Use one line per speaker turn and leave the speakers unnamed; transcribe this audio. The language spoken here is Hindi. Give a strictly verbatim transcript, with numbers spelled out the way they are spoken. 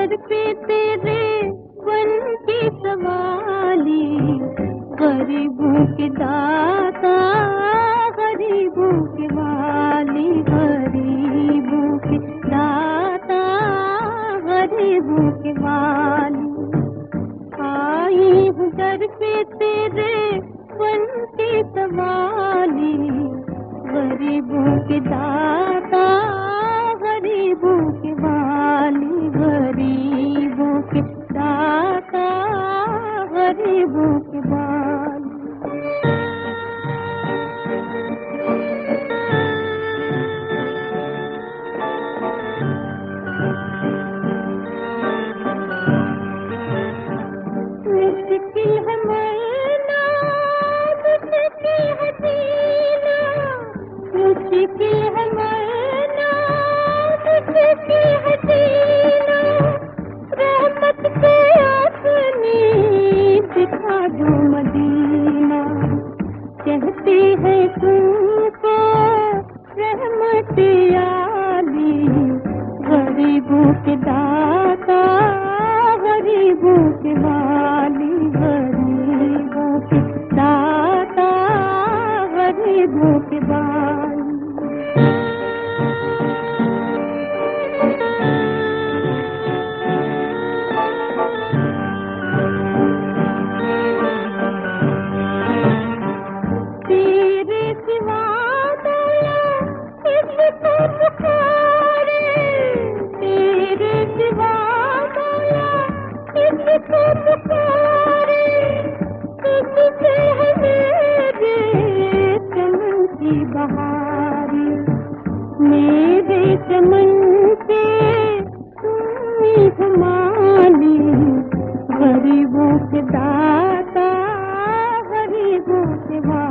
दर पे तेरे बन की सवाली, गरीबों के दाता गरीबों के वाली, गरीबों के दाता गरीबों के वाली। आई हूँ दर पे तेरे बन की सवाली, गरीबों के दाता गरीबों के वाली, गरीबों के दाता गरीबों के वाली। मुश्किल है मरना, मुश्किल है जीना, मुश्किल है मरना, मुश्किल है जीना। रहमत के अपनी दिखा दो मदीना, कहती है तुमको रहमत आली, गरीबों के दाता गरीबों के वाली, गरीबों के दाता गरीबों के वाली। तेरे सिवा मौला किसको पुकारे, तेरे सिवा मौला किसको पुकारे। तुझसे है मेरे चमन की बहारी, मेरे चमन से तुम्ही हमारी, गरीबों के दाता गरीबों के वाली।